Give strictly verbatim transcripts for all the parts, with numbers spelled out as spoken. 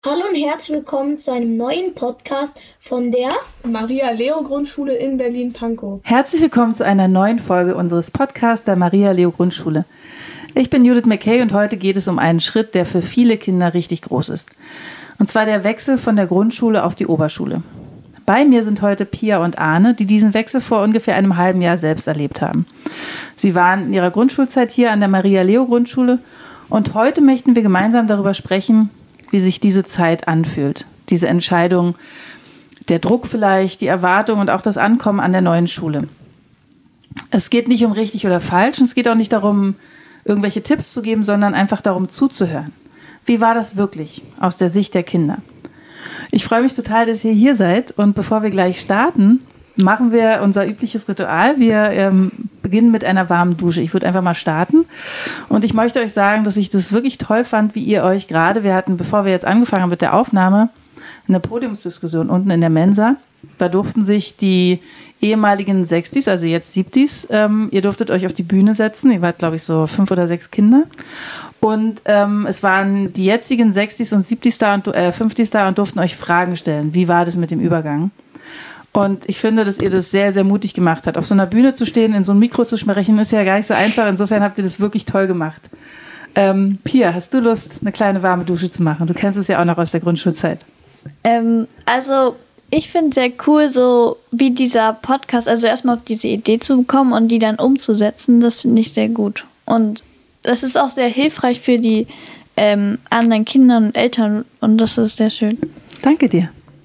Hallo und herzlich willkommen zu einem neuen Podcast von der Maria-Leo-Grundschule in Berlin-Pankow. Herzlich willkommen zu einer neuen Folge unseres Podcasts der Maria-Leo-Grundschule. Ich bin Judith McKay und heute geht es um einen Schritt, der für viele Kinder richtig groß ist. Und zwar der Wechsel von der Grundschule auf die Oberschule. Bei mir sind heute Pia und Arne, die diesen Wechsel vor ungefähr einem halben Jahr selbst erlebt haben. Sie waren in ihrer Grundschulzeit hier an der Maria-Leo-Grundschule und heute möchten wir gemeinsam darüber sprechen, wie sich diese Zeit anfühlt. Diese Entscheidung, der Druck vielleicht, die Erwartung und auch das Ankommen an der neuen Schule. Es geht nicht um richtig oder falsch und es geht auch nicht darum, irgendwelche Tipps zu geben, sondern einfach darum zuzuhören. Wie war das wirklich aus der Sicht der Kinder? Ich freue mich total, dass ihr hier seid und bevor wir gleich starten, machen wir unser übliches Ritual. Wir ähm, beginnen mit einer warmen Dusche. Ich würde einfach mal starten. Und ich möchte euch sagen, dass ich das wirklich toll fand, wie ihr euch gerade, wir hatten, bevor wir jetzt angefangen haben mit der Aufnahme, eine Podiumsdiskussion unten in der Mensa. Da durften sich die ehemaligen Sechstis, also jetzt Siebtis, ähm, ihr durftet euch auf die Bühne setzen. Ihr wart, glaube ich, so fünf oder sechs Kinder. Und ähm, es waren die jetzigen Sechstis und Siebtis da und äh, Fünftis da und durften euch Fragen stellen. Wie war das mit dem Übergang? Und ich finde, dass ihr das sehr, sehr mutig gemacht habt. Auf so einer Bühne zu stehen, in so ein Mikro zu sprechen, ist ja gar nicht so einfach. Insofern habt ihr das wirklich toll gemacht. Ähm, Pia, hast du Lust, eine kleine warme Dusche zu machen? Du kennst es ja auch noch aus der Grundschulzeit. Ähm, also ich finde es sehr cool, so wie dieser Podcast, also erstmal auf diese Idee zu kommen und die dann umzusetzen, das finde ich sehr gut. Und das ist auch sehr hilfreich für die ähm, anderen Kinder und Eltern und das ist sehr schön. Danke dir.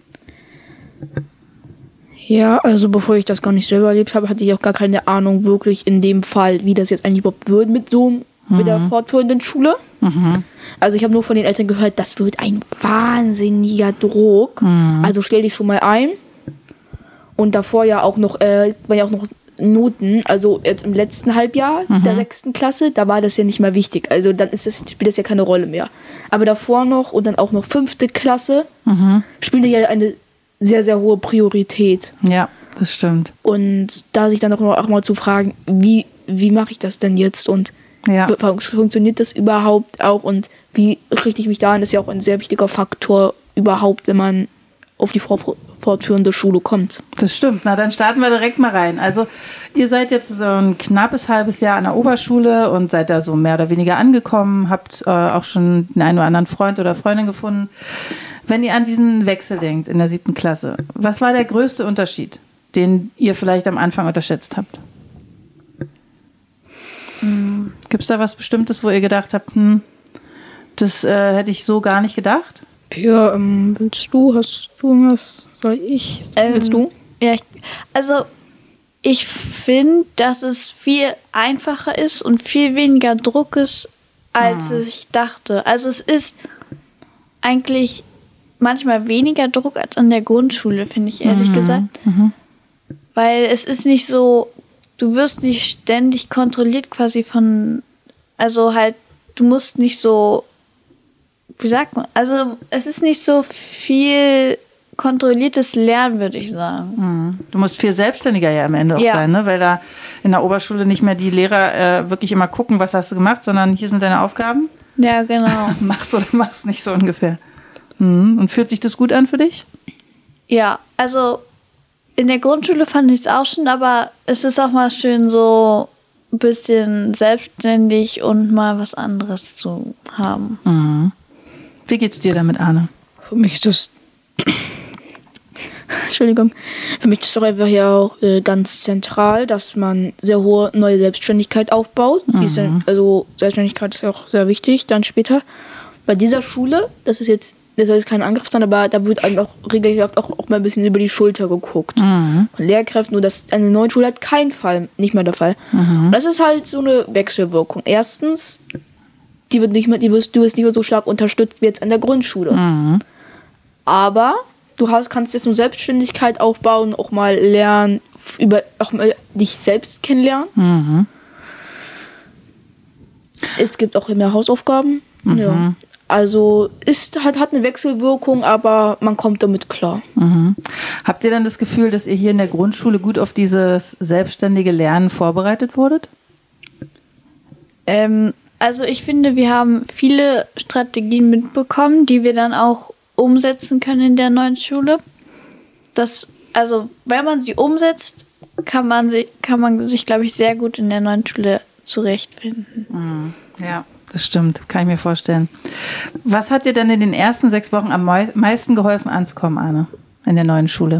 Ja, also bevor ich das gar nicht selber erlebt habe, hatte ich auch gar keine Ahnung wirklich in dem Fall, wie das jetzt eigentlich überhaupt wird mit so mhm. mit der fortführenden Schule. Mhm. Also ich habe nur von den Eltern gehört, das wird ein wahnsinniger Druck. Mhm. Also stell dich schon mal ein. Und davor ja auch noch, äh, waren ja auch noch Noten. Also jetzt im letzten Halbjahr mhm. der sechsten Klasse, da war das ja nicht mehr wichtig. Also dann ist das, spielt das ja keine Rolle mehr. Aber davor noch und dann auch noch fünfte Klasse mhm. spielte ja eine sehr, sehr hohe Priorität. Ja, das stimmt. Und da sich dann auch, auch mal zu fragen, wie, wie mache ich das denn jetzt und ja. funktioniert das überhaupt auch und wie richte ich mich da an, ist ja auch ein sehr wichtiger Faktor überhaupt, wenn man auf die fortführende Schule kommt. Das stimmt. Na, dann starten wir direkt mal rein. Also ihr seid jetzt so ein knappes halbes Jahr an der Oberschule und seid da so mehr oder weniger angekommen, habt äh, auch schon den einen oder anderen Freund oder Freundin gefunden. Wenn ihr an diesen Wechsel denkt in der siebten Klasse, was war der größte Unterschied, den ihr vielleicht am Anfang unterschätzt habt? Hm. Gibt es da was Bestimmtes, wo ihr gedacht habt, hm, das äh, hätte ich so gar nicht gedacht? Ja, ähm, willst du? Hast du was? Soll ich? Ähm, willst du? Ja, ich, also ich finde, dass es viel einfacher ist und viel weniger Druck ist, als hm. ich dachte. Also es ist eigentlich manchmal weniger Druck als an der Grundschule, finde ich ehrlich mhm. gesagt. Mhm. Weil es ist nicht so, du wirst nicht ständig kontrolliert quasi von, also halt, du musst nicht so, wie sagt man, also es ist nicht so viel kontrolliertes Lernen, würde ich sagen. Mhm. Du musst viel selbstständiger ja am Ende auch ja. sein, ne? Weil da in der Oberschule nicht mehr die Lehrer äh, wirklich immer gucken, was hast du gemacht, sondern hier sind deine Aufgaben. Ja, genau. Machst oder machst nicht so ungefähr. Und fühlt sich das gut an für dich? Ja, also in der Grundschule fand ich es auch schon, aber es ist auch mal schön, so ein bisschen selbstständig und mal was anderes zu haben. Mhm. Wie geht's dir damit, Arne? Für mich ist das Entschuldigung. Für mich ist das doch einfach ja auch äh, ganz zentral, dass man sehr hohe neue Selbstständigkeit aufbaut. Mhm. Diese, also Selbstständigkeit ist auch sehr wichtig, dann später. Bei dieser Schule, das ist jetzt das soll jetzt kein Angriff sein, aber da wird einem auch regelmäßig auch, auch mal ein bisschen über die Schulter geguckt. Mhm. Von Lehrkräften, nur dass eine neue Schule hat keinen Fall, nicht mehr der Fall. Mhm. Und das ist halt so eine Wechselwirkung. Erstens, die wird nicht mehr, die wirst, du wirst nicht mehr so stark unterstützt wie jetzt an der Grundschule. Mhm. Aber du hast, kannst jetzt nur Selbstständigkeit aufbauen, auch mal lernen, über, auch mal dich selbst kennenlernen. Mhm. Es gibt auch mehr Hausaufgaben. Mhm. Ja. Also ist, hat, hat eine Wechselwirkung, aber man kommt damit klar. Mhm. Habt ihr dann das Gefühl, dass ihr hier in der Grundschule gut auf dieses selbstständige Lernen vorbereitet wurdet? Ähm, also ich finde, wir haben viele Strategien mitbekommen, die wir dann auch umsetzen können in der neuen Schule. Das, also wenn man sie umsetzt, kann man, sie, kann man sich, glaube ich, sehr gut in der neuen Schule zurechtfinden. Mhm. Ja, das stimmt, kann ich mir vorstellen. Was hat dir denn in den ersten sechs Wochen am meisten geholfen anzukommen, Arne, in der neuen Schule?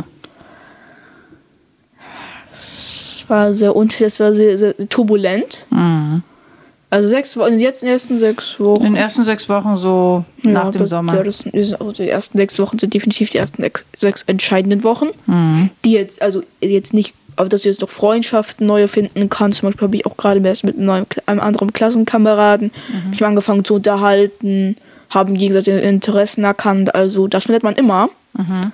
Es war sehr unter, das war sehr, sehr turbulent. Mhm. Also sechs Wochen, jetzt in den ersten sechs Wochen. In den ersten sechs Wochen so ja, nach dem das, Sommer. Ja, das sind, also die ersten sechs Wochen sind definitiv die ersten sechs, sechs entscheidenden Wochen. Mhm. Die jetzt, also jetzt nicht, aber dass du jetzt noch Freundschaften neue finden kannst. Zum Beispiel habe ich auch gerade erst mit einem, neuen, einem anderen Klassenkameraden mhm. mich angefangen zu unterhalten, haben gegenseitige Interessen erkannt. Also das findet man immer. Mhm.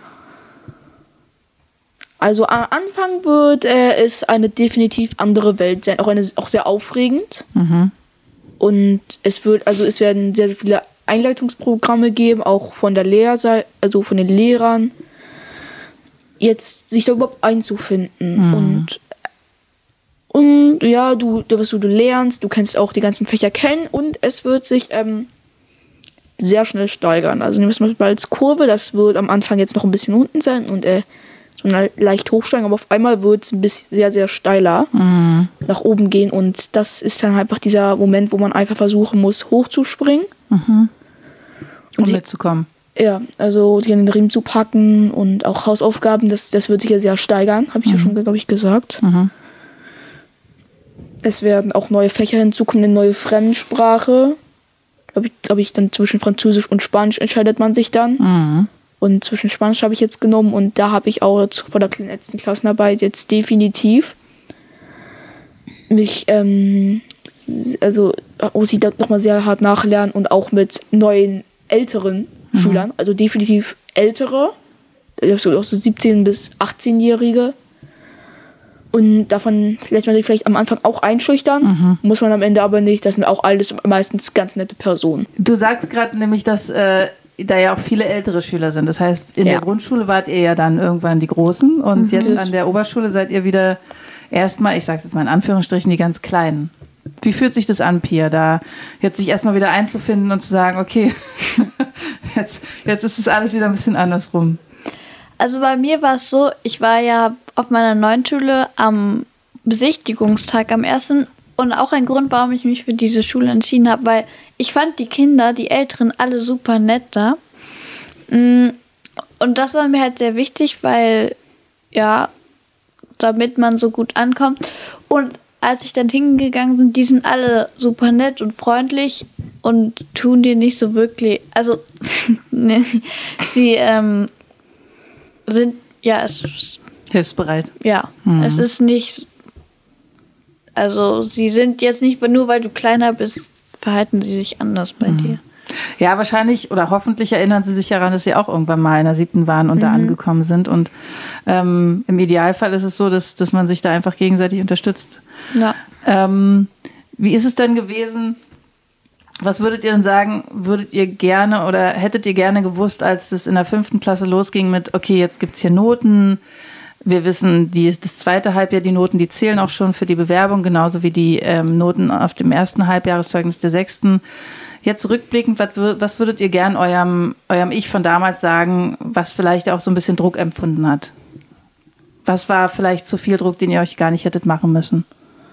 Also am Anfang wird äh, es eine definitiv andere Welt sein, auch, eine, auch sehr aufregend. Mhm. Und es wird, also es werden sehr, sehr viele Einleitungsprogramme geben, auch von der Lehrseite, also von den Lehrern, jetzt sich da überhaupt einzufinden. Mhm. Und, und ja, du, du, was du, du lernst, du kannst auch die ganzen Fächer kennen und es wird sich ähm, sehr schnell steigern. Also nehmen wir es mal als Kurve, das wird am Anfang jetzt noch ein bisschen unten sein und äh, so leicht hochsteigen, aber auf einmal wird es ein bisschen sehr, sehr steiler mhm. nach oben gehen und das ist dann einfach dieser Moment, wo man einfach versuchen muss, hochzuspringen. Mhm. Um und mitzukommen. Ja, also sich an den Riemen zu packen und auch Hausaufgaben, das, das wird sich ja sehr steigern, habe ich mhm. ja schon, glaube ich, gesagt. Mhm. Es werden auch neue Fächer hinzukommen, eine neue Fremdsprache. Glaube ich, glaub ich, dann zwischen Französisch und Spanisch entscheidet man sich dann. Mhm. Und zwischen Spanisch habe ich jetzt genommen und da habe ich auch vor der letzten Klassenarbeit jetzt definitiv mich, ähm, also muss ich da nochmal sehr hart nachlernen und auch mit neuen, älteren mhm. Schülern, also definitiv ältere, also auch so siebzehn- bis achtzehnjährige. Und davon lässt man sich vielleicht am Anfang auch einschüchtern, mhm. muss man am Ende aber nicht. Das sind auch alles meistens ganz nette Personen. Du sagst gerade nämlich, dass äh, da ja auch viele ältere Schüler sind. Das heißt, in ja. der Grundschule wart ihr ja dann irgendwann die Großen und mhm. jetzt an der Oberschule seid ihr wieder erstmal, ich sag's jetzt mal in Anführungsstrichen, die ganz Kleinen. Wie fühlt sich das an, Pia, da jetzt sich erstmal wieder einzufinden und zu sagen, okay, jetzt, jetzt ist es alles wieder ein bisschen andersrum? Also bei mir war es so, ich war ja auf meiner neuen Schule am Besichtigungstag am ersten und auch ein Grund, warum ich mich für diese Schule entschieden habe, weil ich fand die Kinder, die Älteren, alle super nett da. Und das war mir halt sehr wichtig, weil, ja, damit man so gut ankommt. Und als ich dann hingegangen bin, die sind alle super nett und freundlich und tun dir nicht so wirklich, also ne, sie ähm, sind, ja, es hilfsbereit. Ja, mhm. es ist nicht, also sie sind jetzt nicht, nur weil du kleiner bist, verhalten sie sich anders bei mhm. dir. Ja, wahrscheinlich oder hoffentlich erinnern sie sich daran, dass sie auch irgendwann mal in der siebten waren und mhm. da angekommen sind. Und ähm, im Idealfall ist es so, dass, dass man sich da einfach gegenseitig unterstützt. Ja. Ähm, wie ist es denn gewesen? Was würdet ihr denn sagen, würdet ihr gerne oder hättet ihr gerne gewusst, als es in der fünften Klasse losging mit, okay, jetzt gibt es hier Noten. Wir wissen, die, das zweite Halbjahr, die Noten, die zählen auch schon für die Bewerbung, genauso wie die ähm, Noten auf dem ersten Halbjahreszeugnis der sechsten. Jetzt rückblickend, was, was würdet ihr gern eurem, eurem Ich von damals sagen, was vielleicht auch so ein bisschen Druck empfunden hat? Was war vielleicht zu viel Druck, den ihr euch gar nicht hättet machen müssen?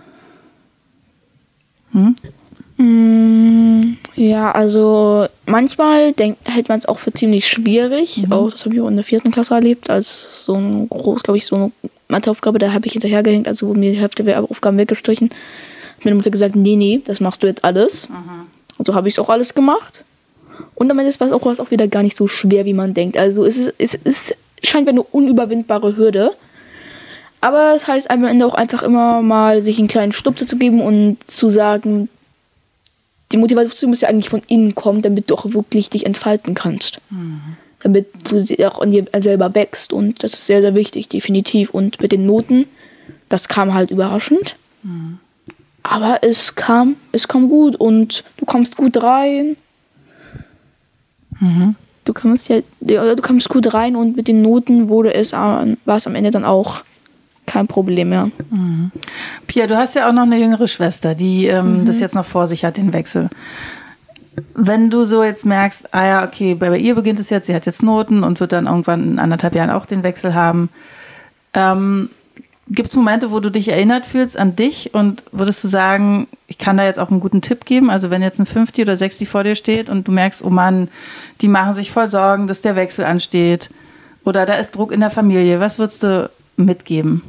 Hm? Mm, ja, also manchmal denk, hält man es auch für ziemlich schwierig. Mhm. Auch das habe ich auch in der vierten Klasse erlebt, als so ein groß, glaube ich, so eine Matheaufgabe, da habe ich hinterhergehängt, also wurde mir die Hälfte der Aufgaben weggestrichen. Hat meine Mutter gesagt, nee, nee, das machst du jetzt alles. Mhm. Und so habe ich es auch alles gemacht. Und am Ende ist es auch, auch wieder gar nicht so schwer, wie man denkt. Also es, ist, es, ist, es scheint wie eine unüberwindbare Hürde. Aber es heißt am Ende auch einfach immer mal, sich einen kleinen Stupser zu geben und zu sagen, die Motivation muss ja eigentlich von innen kommen, damit du auch wirklich dich entfalten kannst. Mhm. Damit du auch an dir selber wächst. Und das ist sehr, sehr wichtig, definitiv. Und mit den Noten, das kam halt überraschend. Mhm. Aber es kam, es kam gut und du kommst gut rein. Mhm. Du kommst ja, du kommst gut rein und mit den Noten wurde es, war es am Ende dann auch kein Problem mehr. Mhm. Pia, du hast ja auch noch eine jüngere Schwester, die ähm, mhm. das jetzt noch vor sich hat, den Wechsel. Wenn du so jetzt merkst, ah ja, okay, bei ihr beginnt es jetzt, sie hat jetzt Noten und wird dann irgendwann in anderthalb Jahren auch den Wechsel haben. Ähm, Gibt es Momente, wo du dich erinnert fühlst an dich und würdest du sagen, ich kann da jetzt auch einen guten Tipp geben? Also wenn jetzt ein Fünfti oder Sechsti vor dir steht und du merkst, oh Mann, die machen sich voll Sorgen, dass der Wechsel ansteht oder da ist Druck in der Familie, was würdest du mitgeben?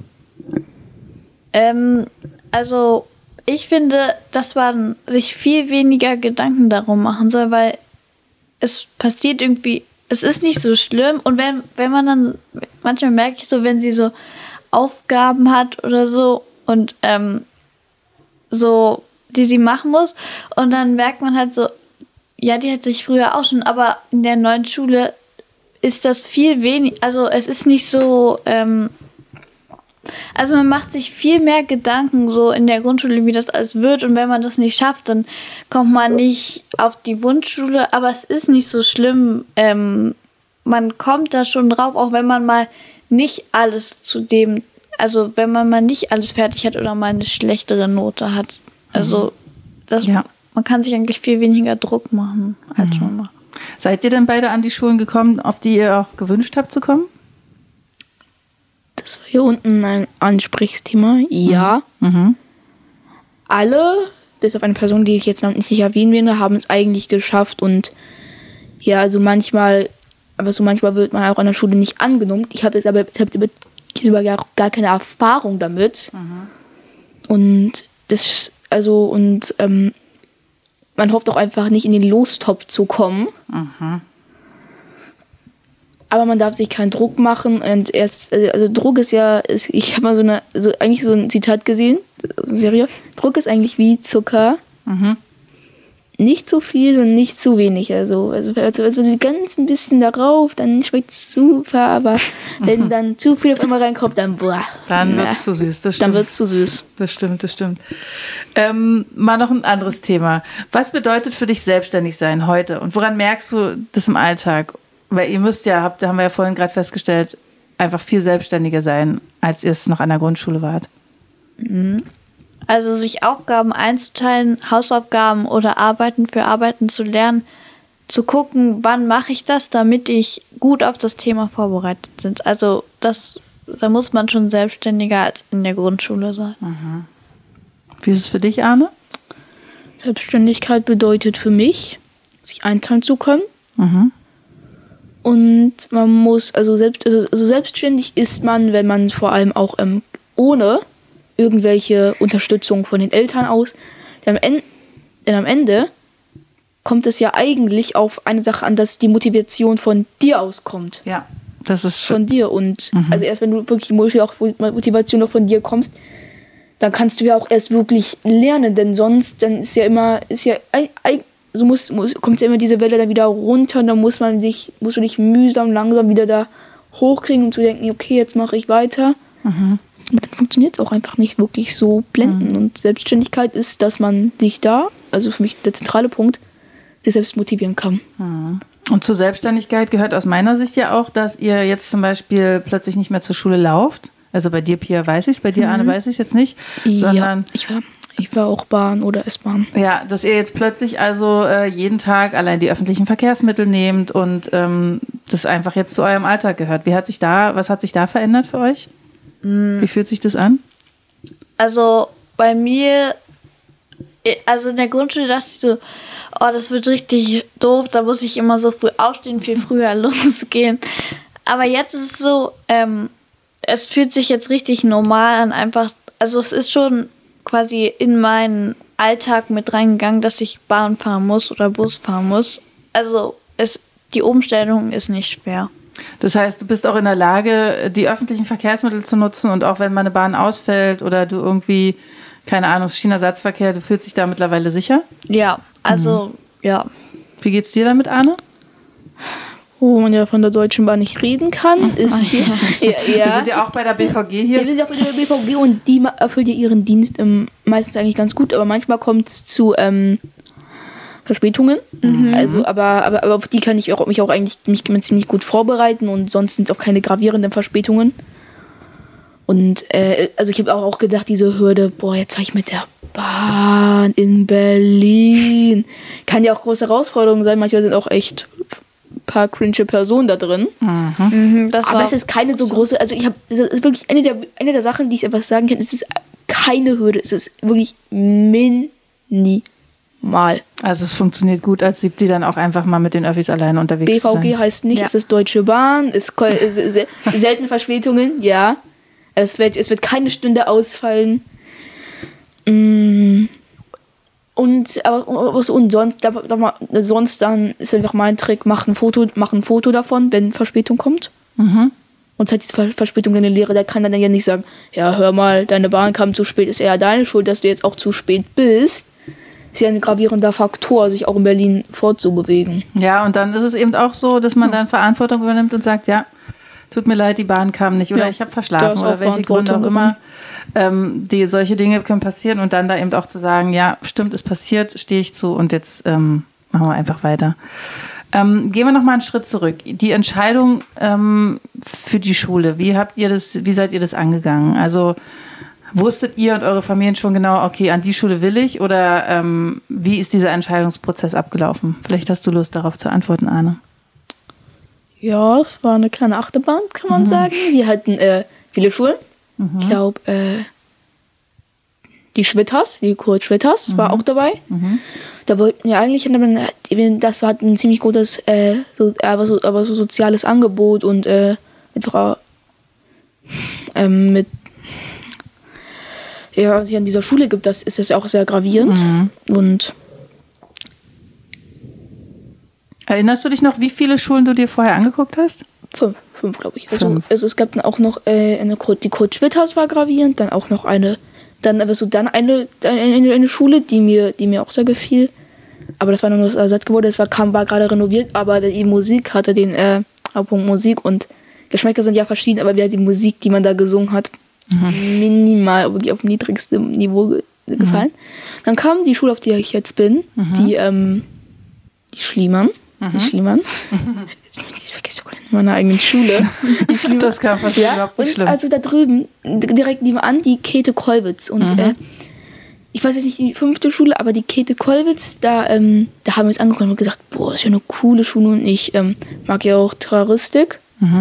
Ähm, also ich finde, dass man sich viel weniger Gedanken darum machen soll, weil es passiert irgendwie, es ist nicht so schlimm und wenn, wenn man dann, manchmal merke ich so, wenn sie so Aufgaben hat oder so und ähm, so, die sie machen muss und dann merkt man halt so, ja, die hat sich früher auch schon, aber in der neuen Schule ist das viel weniger, also es ist nicht so, ähm, also man macht sich viel mehr Gedanken so in der Grundschule, wie das alles wird und wenn man das nicht schafft, dann kommt man nicht auf die Wunschschule, aber es ist nicht so schlimm, ähm, man kommt da schon drauf, auch wenn man mal nicht alles zu dem, also wenn man mal nicht alles fertig hat oder mal eine schlechtere Note hat. Also das, Ja. man kann sich eigentlich viel weniger Druck machen als schon mal. Seid ihr denn beide an die Schulen gekommen, auf die ihr auch gewünscht habt zu kommen? Das war hier unten ein Ansprechthema. Ja. Mhm. Alle, bis auf eine Person, die ich jetzt namentlich nicht erwähnen werde, haben es eigentlich geschafft. Und ja, also manchmal, aber so manchmal wird man auch an der Schule nicht angenommen. Ich habe jetzt aber ich hab diesmal gar, gar keine Erfahrung damit. Und das, also, und ähm, man hofft auch einfach nicht in den Lostopf zu kommen. Mhm. Aber man darf sich keinen Druck machen. Und erst, also Druck ist ja, ist, ich habe mal so eine, so eigentlich so ein Zitat gesehen, so eine Serie. Druck ist eigentlich wie Zucker. Mhm. Nicht zu viel und nicht zu wenig. Also, also, also, also ganz ein bisschen darauf, dann schmeckt es super. Aber wenn dann zu viel auf einmal reinkommt, dann boah. Dann na, wird es zu süß, das Dann stimmt. wird es zu süß. Das stimmt, das stimmt. Ähm, mal noch ein anderes Thema. Was bedeutet für dich selbstständig sein heute? Und woran merkst du das im Alltag? Weil ihr müsst ja, habt, da haben wir ja vorhin gerade festgestellt, einfach viel selbstständiger sein, als ihr es noch an der Grundschule wart. Also sich Aufgaben einzuteilen, Hausaufgaben oder Arbeiten für Arbeiten zu lernen, zu gucken, wann mache ich das, damit ich gut auf das Thema vorbereitet bin. Also das, da muss man schon selbstständiger als in der Grundschule sein. Wie ist es für dich, Arne? Selbstständigkeit bedeutet für mich, sich einteilen zu können. Mhm. Und man muss, also, selbst, also, also selbstständig ist man, wenn man vor allem auch ähm, ohne irgendwelche Unterstützung von den Eltern aus, denn am, Ende, denn am Ende kommt es ja eigentlich auf eine Sache an, dass die Motivation von dir auskommt. Ja, das ist Von dir. Und also erst wenn du wirklich Motivation auch von dir kommst, dann kannst du ja auch erst wirklich lernen, denn sonst, dann ist ja immer, ist ja, so muss, muss, kommt ja immer diese Welle dann wieder runter und dann muss man dich, musst du dich mühsam, langsam wieder da hochkriegen und zu denken, okay, jetzt mache ich weiter. Mhm. Aber dann funktioniert es auch einfach nicht wirklich so blenden. Mhm. Und Selbstständigkeit ist, dass man sich da, also für mich der zentrale Punkt, sich selbst motivieren kann. Mhm. Und zur Selbstständigkeit gehört aus meiner Sicht ja auch, dass ihr jetzt zum Beispiel plötzlich nicht mehr zur Schule lauft. Also bei dir, Pia, weiß ich es, bei dir, mhm. Arne, weiß ich es jetzt nicht. Sondern ja, ich war, ich war auch Bahn oder S-Bahn. Ja, dass ihr jetzt plötzlich also äh, jeden Tag allein die öffentlichen Verkehrsmittel nehmt und ähm, das einfach jetzt zu eurem Alltag gehört. Wie hat sich da, was hat sich da verändert für euch? Mhm. Wie fühlt sich das an? Also bei mir, also in der Grundschule dachte ich so, oh, das wird richtig doof, da muss ich immer so früh aufstehen, viel früher losgehen. Aber jetzt ist es so, ähm, es fühlt sich jetzt richtig normal an, einfach, also es ist schon quasi in meinen Alltag mit reingegangen, dass ich Bahn fahren muss oder Bus fahren muss. Also es, die Umstellung ist nicht schwer. Das heißt, du bist auch in der Lage, die öffentlichen Verkehrsmittel zu nutzen und auch wenn mal eine Bahn ausfällt oder du irgendwie, keine Ahnung, Schienenersatzverkehr, du fühlst dich da mittlerweile sicher? Ja, also, mhm. ja. Wie geht's dir damit, Arne? Wo man ja von der Deutschen Bahn nicht reden kann, ist die. ja, ja. Wir sind ja auch bei der B V G hier. Ja, wir sind ja auch bei der B V G und die erfüllt ja ihren Dienst ähm, meistens eigentlich ganz gut, aber manchmal kommt es zu ähm, Verspätungen. Mhm. Also, aber, aber, aber auf die kann ich auch, mich auch eigentlich mich ziemlich gut vorbereiten und sonst sind es auch keine gravierenden Verspätungen. Und äh, also ich habe auch, auch gedacht, diese Hürde, boah, jetzt fahre ich mit der Bahn in Berlin. Kann ja auch große Herausforderung sein. Manchmal sind auch echt ein paar cringe Personen da drin. Mhm. Mhm, das Aber war es ist keine so große, also ich habe, es ist wirklich eine der, eine der Sachen, die ich etwas sagen kann, es ist keine Hürde, es ist wirklich minimal. Also es funktioniert gut als Siebti dann auch einfach mal mit den Öffis alleine unterwegs B V zu G sein. heißt nicht, Ja. es ist Deutsche Bahn, es ist seltene Verspätungen, ja. Es wird, es wird keine Stunde ausfallen. Mm. Und, aber, was und sonst, da, da, sonst dann ist einfach mein Trick, mach ein Foto, mach ein Foto davon, wenn Verspätung kommt. Mhm. Und hat diese Verspätung in der Lehre, der kann dann ja nicht sagen, ja, hör mal, deine Bahn kam zu spät, ist eher deine Schuld, dass du jetzt auch zu spät bist. Ist ja ein gravierender Faktor, sich auch in Berlin fortzubewegen. Ja, und dann ist es eben auch so, dass man dann Verantwortung übernimmt und sagt, ja, tut mir leid, die Bahn kam nicht oder Ja, ich habe da verschlafen ist auch oder welche Gründe auch Verantwortung immer. Ähm, die, solche Dinge können passieren und dann da eben auch zu sagen, ja, stimmt, ist passiert, stehe ich zu und jetzt ähm, machen wir einfach weiter. Ähm, gehen wir noch mal einen Schritt zurück. Die Entscheidung ähm, für die Schule, wie habt ihr das, wie seid ihr das angegangen? Also wusstet ihr und eure Familien schon genau, okay, an die Schule will ich oder ähm, wie ist dieser Entscheidungsprozess abgelaufen? Vielleicht hast du Lust, darauf zu antworten, Arne. Ja, es war eine kleine Achterbahn, kann man sagen. Wir hatten äh, viele Schulen. Ich glaube, äh, die Schwitters, die Kurt Schwitters war auch dabei. Da wollten wir eigentlich, das hat ein ziemlich gutes, äh, so, aber, so, aber so soziales Angebot und äh, einfach ähm, mit ja, hier an dieser Schule gibt, das ist das auch sehr gravierend. Und Erinnerst du dich noch, wie viele Schulen du dir vorher angeguckt hast? fünf, fünf glaube ich. Also, Fünf. also es gab dann auch noch äh, eine, die Kurt Schwitters war gravierend, dann auch noch eine, dann aber so dann eine, eine, eine Schule, die mir, die mir auch sehr gefiel. Aber das war nur das Ersatzgebäude, das war, kam, war gerade renoviert, aber die Musik hatte den äh, Hauptpunkt Musik und Geschmäcker sind ja verschieden, aber die Musik, die man da gesungen hat, minimal, wirklich auf niedrigstem Niveau ge gefallen. Dann kam die Schule, auf der ich jetzt bin, die, ähm, die Schliemann. Die Schliemann. Jetzt ich vergesse sogar meine eigene Schule. Die Schliemann. Das kam fast Ja, überhaupt nicht und schlimm. also da drüben, d- direkt nebenan, die Käthe Kollwitz. Und äh, ich weiß jetzt nicht die fünfte Schule, aber die Käthe Kollwitz, da, ähm, da haben wir uns angeguckt und gesagt, boah, ist ja eine coole Schule und ich ähm, mag ja auch Terroristik.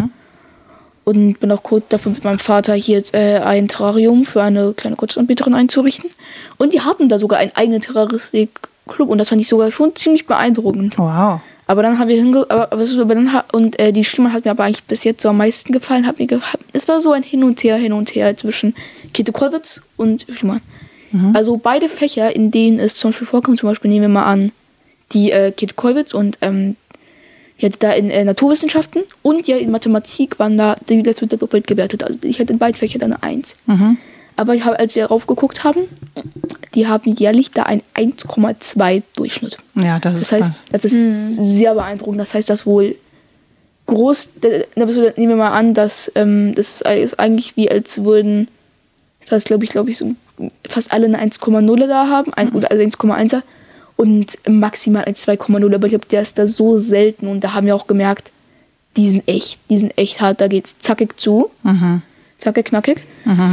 Und bin auch kurz dafür mit meinem Vater hier jetzt äh, ein Terrarium für eine kleine Kurzanbieterin einzurichten. Und die hatten da sogar einen eigenen Terroristik-Club und das fand ich sogar schon ziemlich beeindruckend. Wow. Aber dann haben wir hinge... Aber, aber, so, aber dann ha und äh, die Stimme hat mir aber eigentlich bis jetzt so am meisten gefallen. Hat mir ge es war so ein Hin und Her, Hin und Her zwischen Käthe Kollwitz und Schliemann. Also beide Fächer, in denen es zum Beispiel vorkommt, zum Beispiel nehmen wir mal an, die äh, Käthe Kollwitz und ähm, die hatte da in äh, Naturwissenschaften und ja in Mathematik waren da, das wird da doppelt gewertet. Also ich hatte in beiden Fächern eine Eins. Aber ich hab, als wir raufgeguckt haben, die haben jährlich da ein eins Komma zwei Durchschnitt. Ja, das ist Das heißt, krass. das ist sehr beeindruckend. Das heißt, dass wohl groß, da bist du, nehmen wir mal an, dass ähm, das ist eigentlich wie als würden fast, glaube ich, glaube ich, so fast alle eine eins Komma null da haben, ein, oder also eins Komma eins und maximal ein zwei Komma null. Aber ich glaube, der ist da so selten und da haben wir auch gemerkt, die sind echt, die sind echt hart. Da geht's zackig zu. Zackig, knackig.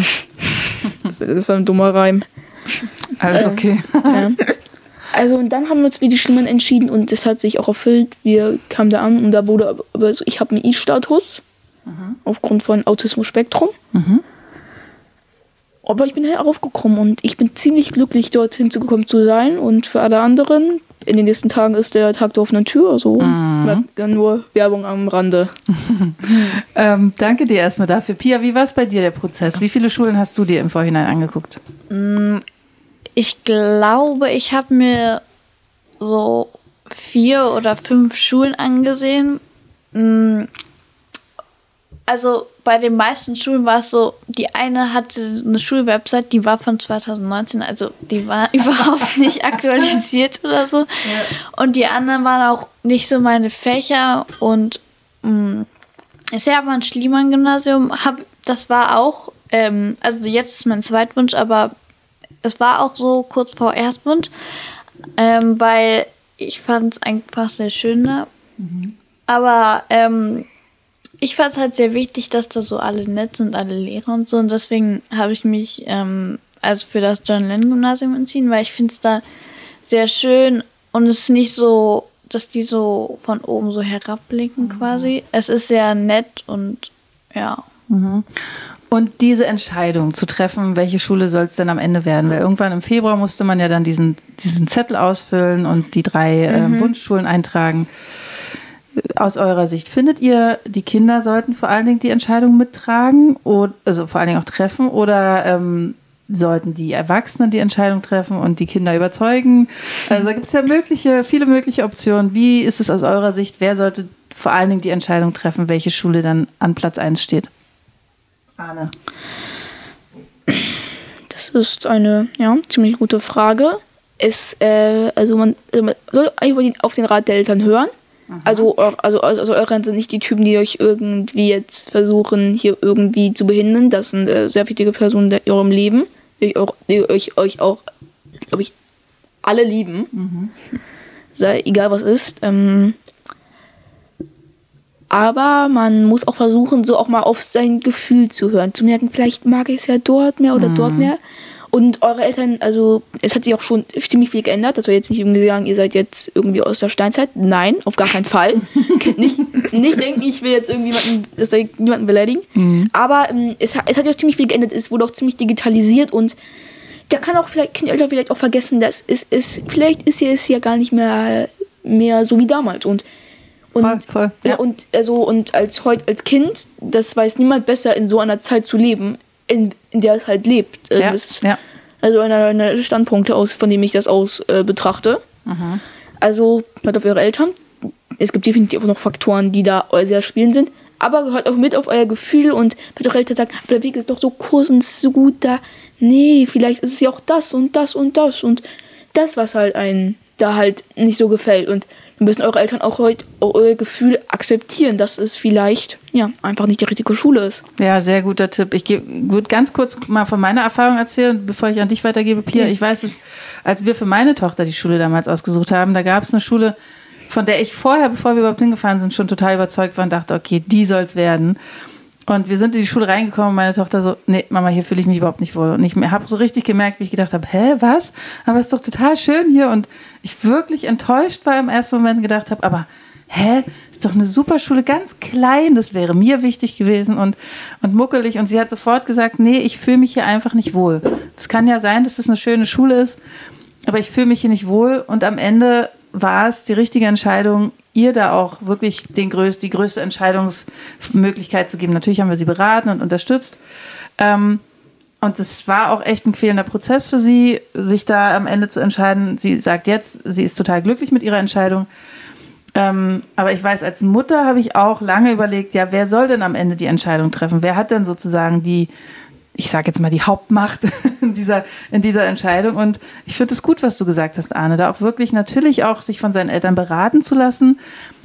das, das war ein dummer Reim. Alles okay. Ja. Also und dann haben wir uns wie die Schliemann entschieden und das hat sich auch erfüllt. Wir kamen da an und da wurde aber, aber so, ich habe einen I-Status aufgrund von Autismus-Spektrum. Aber ich bin halt aufgekommen und ich bin ziemlich glücklich, dorthin zu gekommen zu sein. Und für alle anderen, in den nächsten Tagen ist der Tag der offenen Tür. Also nur Werbung am Rande. ähm, danke dir erstmal dafür. Pia, wie war es bei dir, der Prozess? Wie viele Schulen hast du dir im Vorhinein angeguckt? Ich glaube, ich habe mir so vier oder fünf Schulen angesehen. Also bei den meisten Schulen war es so, die eine hatte eine Schulwebsite, die war von zwanzig neunzehn, also die war überhaupt nicht aktualisiert oder so. Ja. Und die anderen waren auch nicht so meine Fächer. Und mh, ist ja aber ein Schliemann-Gymnasium, hab, das war auch, ähm, also jetzt ist mein Zweitwunsch, aber es war auch so kurz vor Erstwunsch, ähm, weil ich fand es einfach sehr schön da. Mhm. Aber ähm, ich fand es halt sehr wichtig, dass da so alle nett sind, alle Lehrer und so. Und deswegen habe ich mich ähm, also für das John Lennon Gymnasium entschieden, weil ich finde es da sehr schön und es ist nicht so, dass die so von oben so herabblicken mhm. quasi. Es ist sehr nett und ja. Mhm. Und diese Entscheidung zu treffen, welche Schule soll es denn am Ende werden? Weil irgendwann im Februar musste man ja dann diesen, diesen Zettel ausfüllen und die drei mhm. ähm, Wunschschulen eintragen. Aus eurer Sicht, findet ihr, die Kinder sollten vor allen Dingen die Entscheidung mittragen, oder, also vor allen Dingen auch treffen, oder ähm, sollten die Erwachsenen die Entscheidung treffen und die Kinder überzeugen? Also da gibt es ja mögliche, viele mögliche Optionen. Wie ist es aus eurer Sicht, wer sollte vor allen Dingen die Entscheidung treffen, welche Schule dann an Platz eins steht? Arne. Das ist eine ja, ziemlich gute Frage. Es, äh, also man, also man soll eigentlich auf den Rat der Eltern hören. Also, also, also eure Eltern sind nicht die Typen, die euch irgendwie jetzt versuchen, hier irgendwie zu behindern. Das sind äh, sehr wichtige Personen in eurem Leben, die, auch, die euch, euch auch, glaube ich, alle lieben. Mhm. Sei, egal was ist. Ähm, aber man muss auch versuchen, so auch mal auf sein Gefühl zu hören. Zu merken, vielleicht mag ich es ja dort mehr oder mhm. dort mehr. Und eure Eltern, also es hat sich auch schon ziemlich viel geändert. Das soll jetzt nicht irgendwie sagen, ihr seid jetzt irgendwie aus der Steinzeit. Nein, auf gar keinen Fall. nicht, nicht denken, ich will jetzt irgendjemanden, das soll niemanden beleidigen. Mhm. Aber ähm, es, es hat ja auch ziemlich viel geändert. Es wurde auch ziemlich digitalisiert und da kann auch vielleicht, können die Eltern vielleicht auch vergessen, dass es ist, vielleicht ist ja es ja gar nicht mehr, mehr so wie damals. Und und, voll, voll, ja. Ja, und also und als heute als Kind, das weiß niemand besser, in so einer Zeit zu leben. In, in der es halt lebt. Ja, das, ja. Also einer einer Standpunkte aus, von dem ich das aus äh, betrachte. Mhm. Also hört auf eure Eltern. Es gibt definitiv auch noch Faktoren, die da sehr spielend sind. Aber hört auch mit auf euer Gefühl und wenn eure Eltern sagen, aber der Weg ist doch so kurz und so gut da. Nee, vielleicht ist es ja auch das und das und das und das, was halt einen da halt nicht so gefällt. Und dann müssen eure Eltern auch heute euer Gefühl akzeptieren, dass es vielleicht ja einfach nicht die richtige Schule ist. Ja, sehr guter Tipp. Ich würde ganz kurz mal von meiner Erfahrung erzählen, bevor ich an dich weitergebe, Pia. Mhm. Ich weiß es, als wir für meine Tochter die Schule damals ausgesucht haben, da gab es eine Schule, von der ich vorher, bevor wir überhaupt hingefahren sind, schon total überzeugt war und dachte, okay, die soll es werden. Und wir sind in die Schule reingekommen und meine Tochter so, nee, Mama, hier fühle ich mich überhaupt nicht wohl. Und ich habe so richtig gemerkt, wie ich gedacht habe, hä, was? Aber es ist doch total schön hier. Und ich wirklich enttäuscht war im ersten Moment und gedacht habe, aber hä, ist doch eine super Schule, ganz klein, das wäre mir wichtig gewesen und, und muckelig. Und sie hat sofort gesagt, nee, ich fühle mich hier einfach nicht wohl. Es kann ja sein, dass es eine schöne Schule ist, aber ich fühle mich hier nicht wohl. Und am Ende war es die richtige Entscheidung, ihr da auch wirklich den größ- die größte Entscheidungsmöglichkeit zu geben. Natürlich haben wir sie beraten und unterstützt. Ähm, und es war auch echt ein quälender Prozess für sie, sich da am Ende zu entscheiden. Sie sagt jetzt, sie ist total glücklich mit ihrer Entscheidung. Ähm, aber ich weiß, als Mutter habe ich auch lange überlegt, ja, wer soll denn am Ende die Entscheidung treffen? Wer hat denn sozusagen die, ich sage jetzt mal, die Hauptmacht in dieser, in dieser Entscheidung? Und ich finde es gut, was du gesagt hast, Arne, da auch wirklich natürlich auch sich von seinen Eltern beraten zu lassen,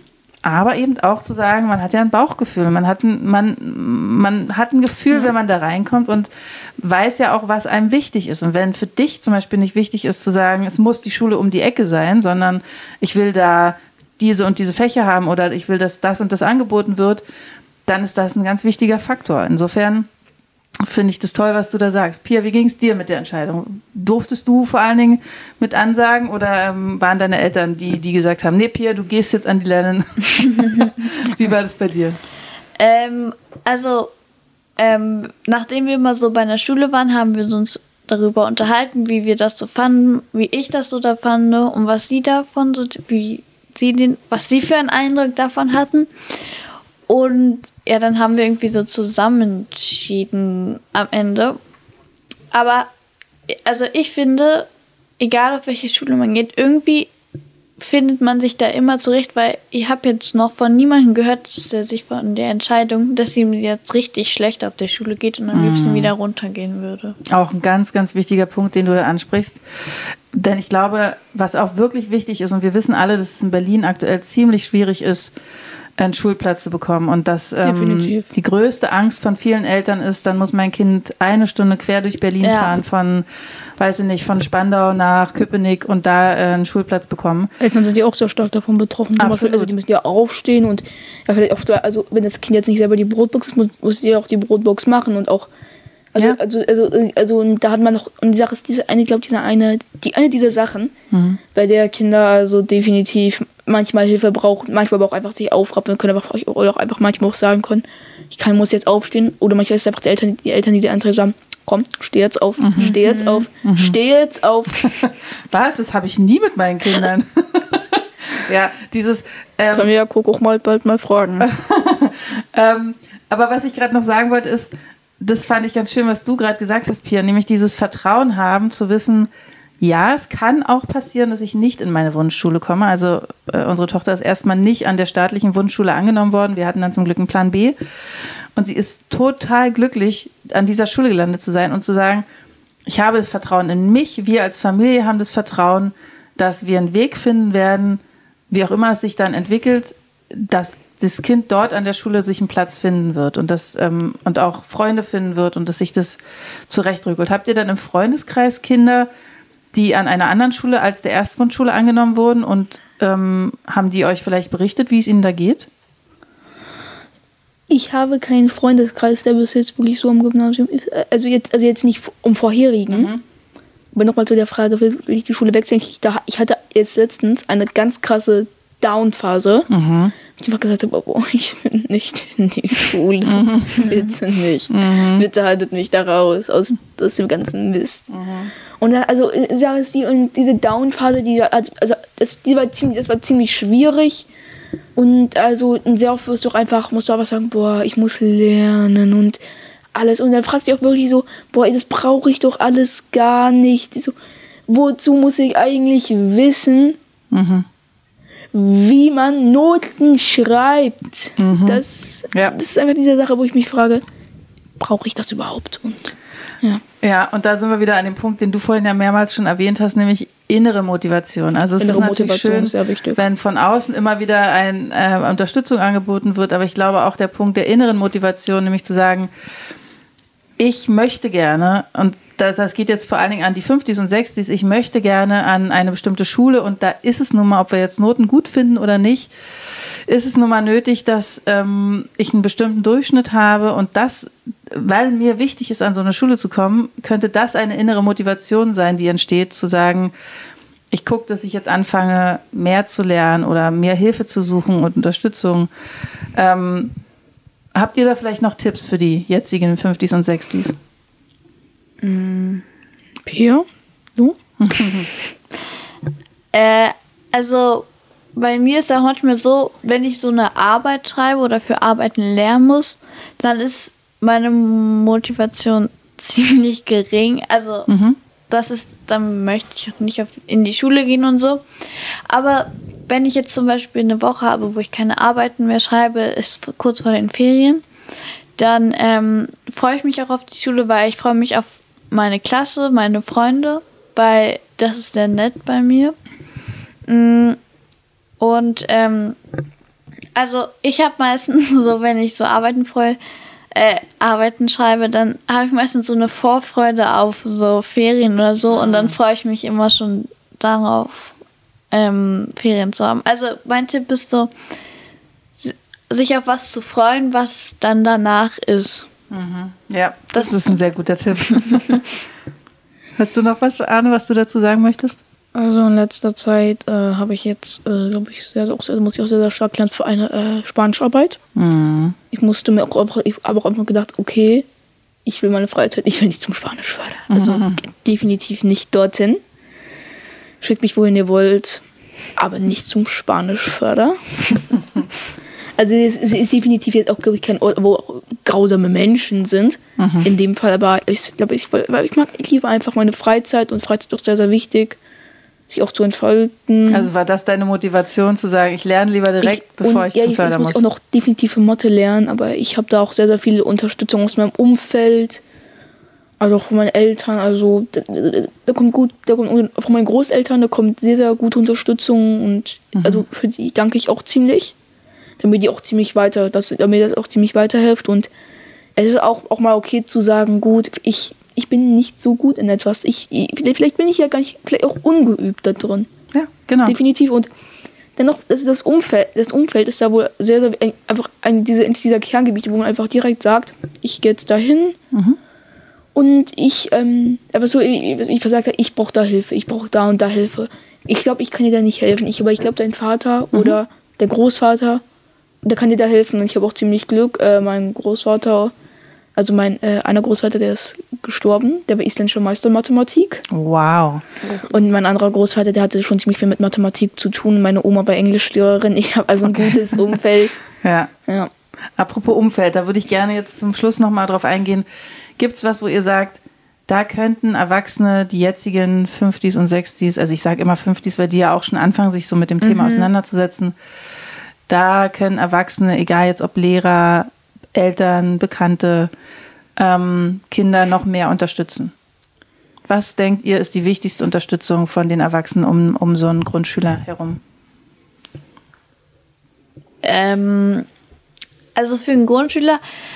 aber eben auch zu sagen, man hat ja ein Bauchgefühl, man hat ein, man, man hat ein Gefühl, ja, wenn man da reinkommt und weiß ja auch, was einem wichtig ist. Und wenn für dich zum Beispiel nicht wichtig ist zu sagen, es muss die Schule um die Ecke sein, sondern ich will da diese und diese Fächer haben oder ich will, dass das und das angeboten wird, dann ist das ein ganz wichtiger Faktor. Insofern finde ich das toll, was du da sagst. Pia, wie ging es dir mit der Entscheidung? Durftest du vor allen Dingen mit ansagen oder ähm, waren deine Eltern die, die gesagt haben, nee, Pia, du gehst jetzt an die Lennon? Wie war das bei dir? Ähm, also, ähm, nachdem wir mal so bei einer Schule waren, haben wir uns darüber unterhalten, wie wir das so fanden, wie ich das so da fand und was sie davon so, wie sie den, was sie für einen Eindruck davon hatten. Und ja, dann haben wir irgendwie so zusammen entschieden am Ende. Aber, also ich finde, egal auf welche Schule man geht, irgendwie findet man sich da immer zurecht, weil ich habe jetzt noch von niemandem gehört, dass der sich von der Entscheidung, dass ihm jetzt richtig schlecht auf der Schule geht und am liebsten wieder runtergehen würde. Auch ein ganz, ganz wichtiger Punkt, den du da ansprichst. Denn ich glaube, was auch wirklich wichtig ist, und wir wissen alle, dass es in Berlin aktuell ziemlich schwierig ist, einen Schulplatz zu bekommen. Und dass ähm, Definitiv. die größte Angst von vielen Eltern ist, dann muss mein Kind eine Stunde quer durch Berlin Ja. fahren, von, weiß ich nicht, von Spandau nach Köpenick und da äh, einen Schulplatz bekommen. Eltern sind ja auch sehr stark davon betroffen. Zum Beispiel, Absolut. also die müssen ja aufstehen und ja, vielleicht auch, also wenn das Kind jetzt nicht selber die Brotbox ist, muss, muss die ja auch die Brotbox machen und auch also, Ja. also, also, also, und da hat man noch, und die Sache ist diese eine, ich glaube, diese eine, die eine dieser Sachen, Mhm. bei der Kinder also definitiv manchmal Hilfe brauchen, manchmal aber auch einfach sich aufrappeln können, aber auch, oder auch einfach manchmal auch sagen können, ich kann, muss jetzt aufstehen, oder manchmal ist es einfach die Eltern, die Eltern, die die andere sagen, komm, steh jetzt auf, Mhm. steh jetzt auf, Mhm. steh jetzt auf. Was? Das habe ich nie mit meinen Kindern. Ja, dieses... Ähm, Können wir ja Coco auch mal bald mal fragen. ähm, aber was ich gerade noch sagen wollte ist, das fand ich ganz schön, was du gerade gesagt hast, Pia, nämlich dieses Vertrauen haben, zu wissen, ja, es kann auch passieren, dass ich nicht in meine Wunschschule komme. Also äh, unsere Tochter ist erstmal nicht an der staatlichen Wunschschule angenommen worden. Wir hatten dann zum Glück einen Plan B. Und sie ist total glücklich, an dieser Schule gelandet zu sein und zu sagen, ich habe das Vertrauen in mich, wir als Familie haben das Vertrauen, dass wir einen Weg finden werden, wie auch immer es sich dann entwickelt, dass das Kind dort an der Schule sich einen Platz finden wird und das ähm, und auch Freunde finden wird und dass sich das zurechtrückelt. Habt ihr dann im Freundeskreis Kinder, die an einer anderen Schule als der Erstwunschschule angenommen wurden und ähm, haben die euch vielleicht berichtet, wie es ihnen da geht? Ich habe keinen Freundeskreis, der bis jetzt wirklich so am Gymnasium ist. Also jetzt, also jetzt nicht um vorherigen. Mhm. Aber nochmal zu der Frage, will ich die Schule wechseln? Ich, da, ich hatte jetzt letztens eine ganz krasse Down-Phase. Mhm. Ich einfach gesagt habe, oh, ich will nicht in die Schule. Mhm. Bitte nicht. Mhm. Bitte haltet mich da raus aus, aus dem ganzen Mist. Mhm. Und da, also, sag es die, und diese Down-Phase, die, also, das, die war ziemlich, das war ziemlich schwierig. Und also, sehr oft wirst du auch einfach, musst du einfach sagen, boah, ich muss lernen und alles. Und dann fragst du dich auch wirklich so, boah, das brauche ich doch alles gar nicht. So, wozu muss ich eigentlich wissen, Mhm. wie man Noten schreibt? Mhm. Das, Ja. das ist einfach diese Sache, wo ich mich frage, brauche ich das überhaupt? Und ja. Ja, und da sind wir wieder an dem Punkt, den du vorhin ja mehrmals schon erwähnt hast, nämlich innere Motivation. Also es Innere ist natürlich Motivation schön, ist sehr wichtig. wenn von außen immer wieder ein, äh, Unterstützung angeboten wird, aber ich glaube auch der Punkt der inneren Motivation, nämlich zu sagen, ich möchte gerne, und das, das geht jetzt vor allen Dingen an die Fünftis und Sechstis, ich möchte gerne an eine bestimmte Schule und da ist es nun mal, ob wir jetzt Noten gut finden oder nicht, ist es nun mal nötig, dass ähm, ich einen bestimmten Durchschnitt habe und das, weil mir wichtig ist, an so eine Schule zu kommen, könnte das eine innere Motivation sein, die entsteht, zu sagen, ich gucke, dass ich jetzt anfange, mehr zu lernen oder mehr Hilfe zu suchen und Unterstützung. Ähm, habt ihr da vielleicht noch Tipps für die jetzigen Fünftis und Sechstis? Pia, du? Äh, also bei mir ist ja manchmal so, wenn ich so eine Arbeit schreibe oder für Arbeiten lernen muss, dann ist meine Motivation ziemlich gering. Also Mhm. das ist, dann möchte ich auch nicht auf, in die Schule gehen und so. Aber wenn ich jetzt zum Beispiel eine Woche habe, wo ich keine Arbeiten mehr schreibe, ist f- kurz vor den Ferien, dann ähm, freue ich mich auch auf die Schule, weil ich freue mich auf meine Klasse, meine Freunde, weil das ist sehr nett bei mir. Mm, Und ähm, also ich habe meistens so, wenn ich so Arbeiten freue, äh, Arbeiten schreibe, dann habe ich meistens so eine Vorfreude auf so Ferien oder so und dann freue ich mich immer schon darauf, ähm, Ferien zu haben. Also mein Tipp ist so, si- sich auf was zu freuen, was dann danach ist. Ja, das, Das- ist ein sehr guter Tipp. Hast du noch was, Arne, was du dazu sagen möchtest? Also in letzter Zeit äh, habe ich jetzt, äh, glaube ich, sehr, auch, sehr, muss ich auch sehr, sehr stark lernen für eine äh, Spanischarbeit. Mhm. Ich musste mir auch einfach, ich habe auch einfach gedacht, okay, ich will meine Freizeit, ich will nicht zum Spanisch fördern. Also Mhm. definitiv nicht dorthin. Schickt mich, wohin ihr wollt, aber nicht zum Spanisch fördern. Also es ist, es ist definitiv jetzt auch, glaube ich, kein Ort, wo auch grausame Menschen sind. Mhm. In dem Fall, aber ich glaube, ich, weil ich mag, ich liebe einfach meine Freizeit und Freizeit ist auch sehr, sehr wichtig, sich auch zu entfalten. Also war das deine Motivation, zu sagen, ich lerne lieber direkt, Ich- bevor und, ich ja, zum ich, Förder ich muss muss? auch noch definitiv für Mathe lernen, aber ich habe da auch sehr, sehr viel Unterstützung aus meinem Umfeld, also auch von meinen Eltern, also da, da, da kommt gut, da kommt von meinen Großeltern, da kommt sehr, sehr gute Unterstützung und Mhm. also für die danke ich auch ziemlich. damit die auch ziemlich weiter, dass, damit das auch ziemlich weiterhilft. Und es ist auch, auch mal okay zu sagen, gut, ich, ich bin nicht so gut in etwas. Ich, ich, vielleicht bin ich ja gar nicht, vielleicht auch ungeübt da drin. Ja, genau. Definitiv. Und dennoch, das, ist das, Umfeld, das Umfeld ist da wohl sehr, sehr einfach ein, diese, in dieser Kerngebiete, wo man einfach direkt sagt, ich gehe jetzt dahin mhm. und ich, ähm, aber so, ich, ich versagt habe, ich brauche da Hilfe, ich brauche da und da Hilfe. Ich glaube, ich kann dir da nicht helfen. Ich, aber ich glaube, dein Vater mhm. oder der Großvater, der kann dir da helfen. Und ich habe auch ziemlich Glück. Äh, mein Großvater, also mein äh, einer Großvater, der ist gestorben. Der war isländischer Meister in Mathematik. Wow. Und mein anderer Großvater, der hatte schon ziemlich viel mit Mathematik zu tun. Meine Oma war Englischlehrerin. Ich habe also ein okay. gutes Umfeld. ja. ja. Apropos Umfeld, da würde ich gerne jetzt zum Schluss nochmal drauf eingehen. Gibt es was, wo ihr sagt, da könnten Erwachsene, die jetzigen Fünftis und Sechstis, also ich sage immer Fünftis, weil die ja auch schon anfangen, sich so mit dem Thema mhm. auseinanderzusetzen, da können Erwachsene, egal jetzt ob Lehrer, Eltern, Bekannte, ähm, Kinder noch mehr unterstützen. Was denkt ihr, ist die wichtigste Unterstützung von den Erwachsenen um, um so einen Grundschüler herum? Ähm, also für einen Grundschüler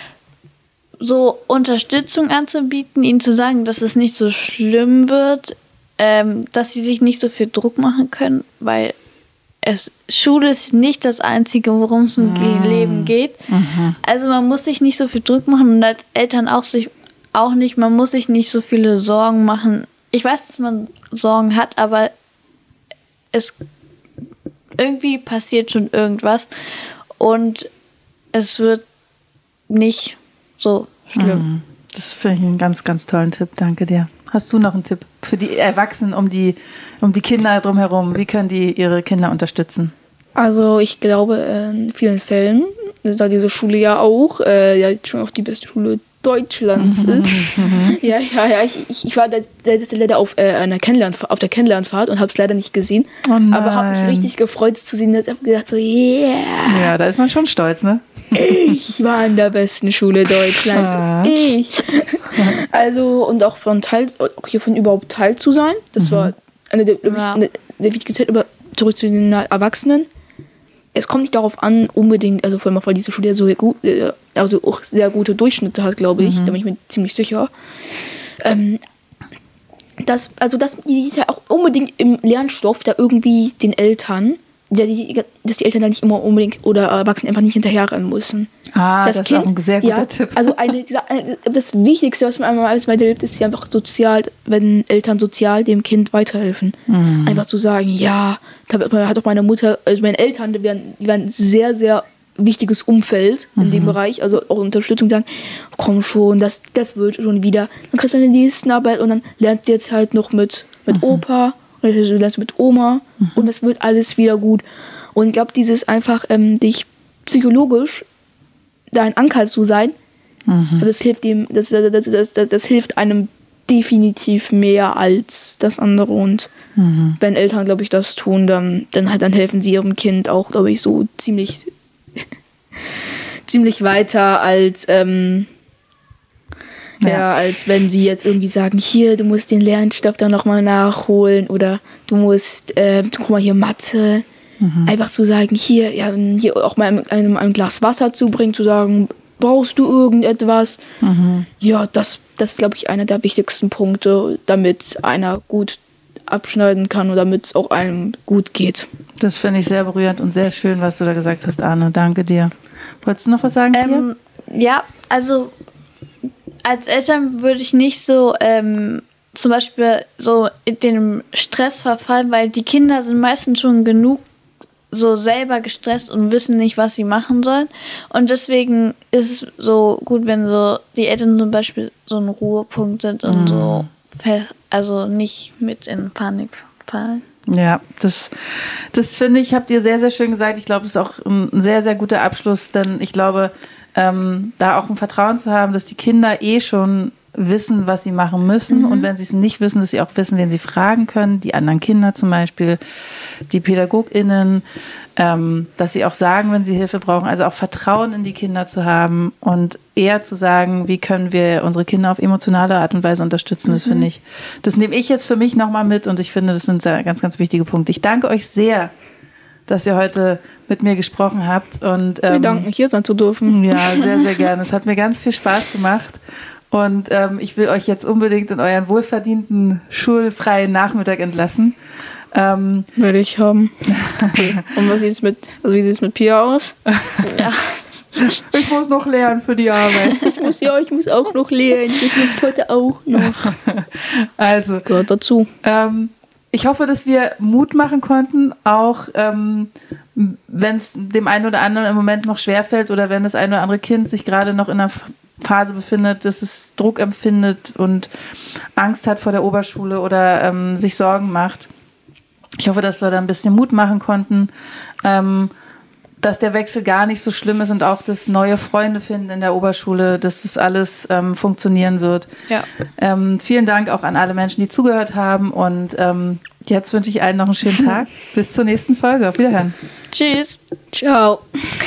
so Unterstützung anzubieten, ihnen zu sagen, dass es nicht so schlimm wird, ähm, dass sie sich nicht so viel Druck machen können, weil es, Schule ist nicht das Einzige, worum es im mm. Leben geht. Mhm. Also man muss sich nicht so viel Druck machen und als Eltern auch sich auch nicht, man muss sich nicht so viele Sorgen machen. Ich weiß, dass man Sorgen hat, aber es irgendwie passiert schon irgendwas und es wird nicht so schlimm. Das finde ich einen ganz, ganz tollen Tipp. Danke dir. Hast du noch einen Tipp für die Erwachsenen, um die, um die Kinder drumherum? Wie können die ihre Kinder unterstützen? Also ich glaube, in vielen Fällen, da diese Schule ja auch äh, ja schon auch die beste Schule Deutschlands ist. ja, ja, ja. Ich, ich, ich war da, da, leider auf, äh, einer Kennenlern, auf der Kennenlernfahrt und habe es leider nicht gesehen. Oh aber habe mich richtig gefreut, es zu sehen. Ich habe gedacht so, yeah. Ja, da ist man schon stolz, ne? Ich war in der besten Schule Deutschlands. Schatz. Ich. Also, und auch von Teil, auch hiervon überhaupt Teil zu sein. Das mhm. war eine der, ja. eine der wichtigen Zeit, aber zurück zu den Erwachsenen. Es kommt nicht darauf an, unbedingt, also vor allem auch, weil diese Schule so gut, also auch sehr gute Durchschnitte hat, glaube ich, mhm. da bin ich mir ziemlich sicher. Ähm, dass, also, dass die ja auch unbedingt im Lernstoff da irgendwie den Eltern, ja, die, dass die Eltern da nicht immer unbedingt oder Erwachsene einfach nicht hinterherrennen müssen. Ah, das, das kind, ist auch ein sehr guter ja, Tipp. Also eine, das Wichtigste, was man einmal alles weiterhilft, ist ja einfach sozial, wenn Eltern sozial dem Kind weiterhelfen. Mhm. Einfach zu sagen, ja, da hat auch meine Mutter, also meine Eltern, die werden, die werden sehr, sehr wichtiges Umfeld in mhm. dem Bereich, also auch Unterstützung, sagen, komm schon, das, das wird schon wieder. Dann kriegst du eine Listenarbeit und dann lernt ihr jetzt halt noch mit, mit mhm. Opa oder du lernst mit Oma mhm. und das wird alles wieder gut. Und ich glaube, dieses einfach, ähm, dich psychologisch da ein Anker zu sein, mhm. das hilft dem, das, das, das, das, das hilft einem definitiv mehr als das andere. Und mhm. wenn Eltern, glaube ich, das tun, dann, dann, halt, dann helfen sie ihrem Kind auch, glaube ich, so ziemlich ziemlich weiter als ähm, ja. ja, als wenn sie jetzt irgendwie sagen, hier, du musst den Lernstoff dann nochmal nachholen oder du musst, äh, guck mal hier Mathe. Mhm. Einfach zu sagen, hier, ja, hier auch mal einem ein Glas Wasser zu bringen, zu sagen, brauchst du irgendetwas? Mhm. Ja, das, das ist, glaube ich, einer der wichtigsten Punkte, damit einer gut abschneiden kann und damit es auch einem gut geht. Das finde ich sehr berührend und sehr schön, was du da gesagt hast, Arne. Danke dir. Wolltest du noch was sagen, ähm, ja, also als Eltern würde ich nicht so ähm, zum Beispiel so in den Stress verfallen, weil die Kinder sind meistens schon genug so selber gestresst und wissen nicht, was sie machen sollen. Und deswegen ist es so gut, wenn so die Eltern zum Beispiel so ein Ruhepunkt sind und mm. so also nicht mit in Panik fallen. Ja, das, das finde ich, habt ihr sehr, sehr schön gesagt. Ich glaube, es ist auch ein sehr, sehr guter Abschluss, denn ich glaube, ähm, da auch ein Vertrauen zu haben, dass die Kinder eh schon wissen, was sie machen müssen. Mhm. Und wenn sie es nicht wissen, dass sie auch wissen, wen sie fragen können. Die anderen Kinder zum Beispiel, die PädagogInnen, ähm, dass sie auch sagen, wenn sie Hilfe brauchen. Also auch Vertrauen in die Kinder zu haben und eher zu sagen, wie können wir unsere Kinder auf emotionale Art und Weise unterstützen. Das mhm. finde ich, das nehme ich jetzt für mich nochmal mit und ich finde, das sind ganz, ganz wichtige Punkte. Ich danke euch sehr dass ihr heute mit mir gesprochen habt. Und, ähm, Wir danken, hier sein zu dürfen. Ja, sehr, sehr gerne. Es hat mir ganz viel Spaß gemacht. Und ähm, ich will euch jetzt unbedingt in euren wohlverdienten, schulfreien Nachmittag entlassen. Ähm, Würde ich haben. Okay. Und was sieht es mit, also wie sieht es mit Pia aus? Ja. Ich muss noch lernen für die Arbeit. Ich muss, ja, ich muss auch noch lernen. Ich muss heute auch noch. Also, Gehört dazu. ähm, ich hoffe, dass wir Mut machen konnten, auch ähm, wenn es dem einen oder anderen im Moment noch schwerfällt oder wenn das ein oder andere Kind sich gerade noch in einer Phase befindet, dass es Druck empfindet und Angst hat vor der Oberschule oder ähm, sich Sorgen macht. Ich hoffe, dass wir da ein bisschen Mut machen konnten, ähm, dass der Wechsel gar nicht so schlimm ist und auch das neue Freunde finden in der Oberschule, dass das alles ähm, funktionieren wird. Ja. Ähm, vielen Dank auch an alle Menschen, die zugehört haben und ähm, jetzt wünsche ich allen noch einen schönen Tag. Bis zur nächsten Folge. Auf Wiederhören. Tschüss. Ciao.